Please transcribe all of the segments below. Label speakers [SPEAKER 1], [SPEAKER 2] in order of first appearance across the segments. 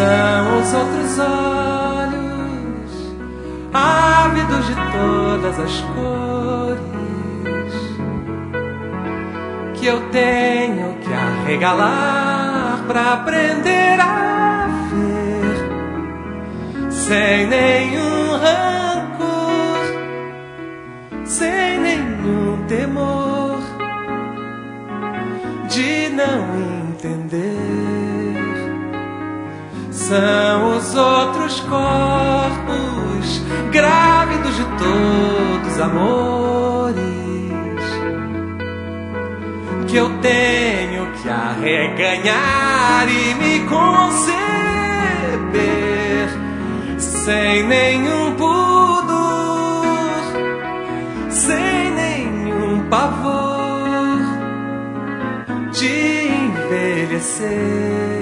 [SPEAKER 1] São os outros olhos, ávidos de todas as cores, que eu tenho que arregalar pra aprender a ver, sem nenhum rancor, sem nenhum temor de não entender. São os outros corpos, grávidos de todos amores, que eu tenho que arreganhar e me conceber, sem nenhum pudor, sem nenhum pavor de envelhecer.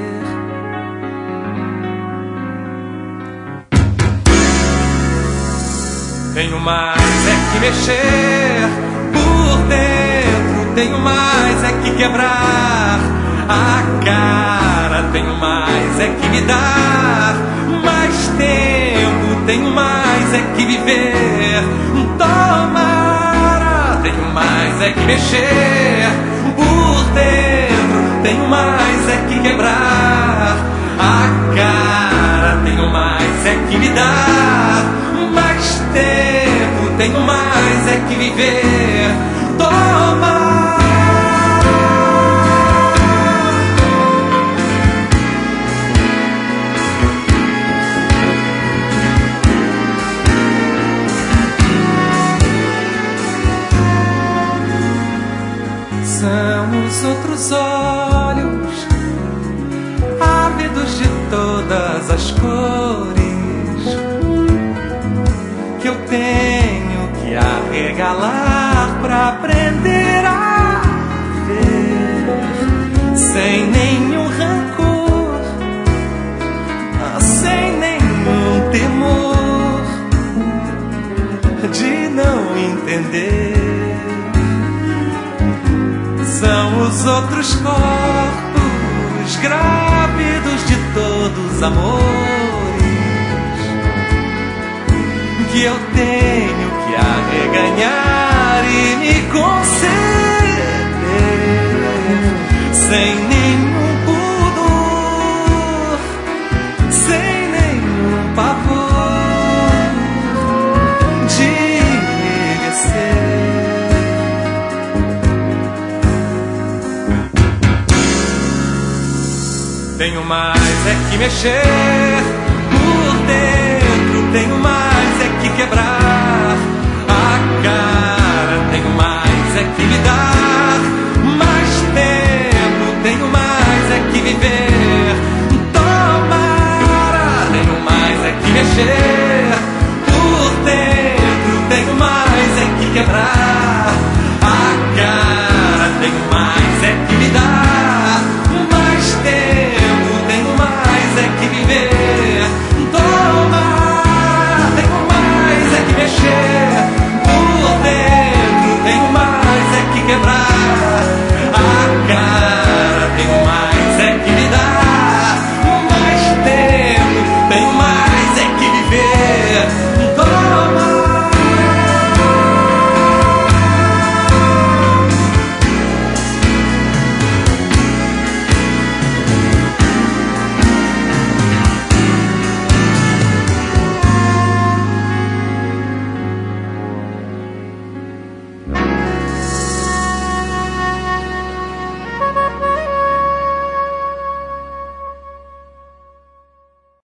[SPEAKER 1] Tenho mais é que mexer por dentro, tenho mais é que quebrar a cara, tenho mais é que me dar mais tempo, tenho mais é que viver. Tomara, tenho mais é que mexer por dentro, tenho mais é que quebrar a cara, tenho mais é que me dar mais tempo, tenho mais é que viver. Toma. São os outros olhos, ávidos de todas as cores, que eu tenho que arregalar pra aprender a ver, sem nenhum rancor, sem nenhum temor de não entender. São os outros corpos, grávidos de todos amores, que eu tenho que arreganhar e me conceber, sem nenhum pudor, sem nenhum pavor de envelhecer. Tenho mais é que mexer por dentro, tenho mais é que quebrar a cara, tenho mais é que me dar mais tempo, tenho mais é que viver.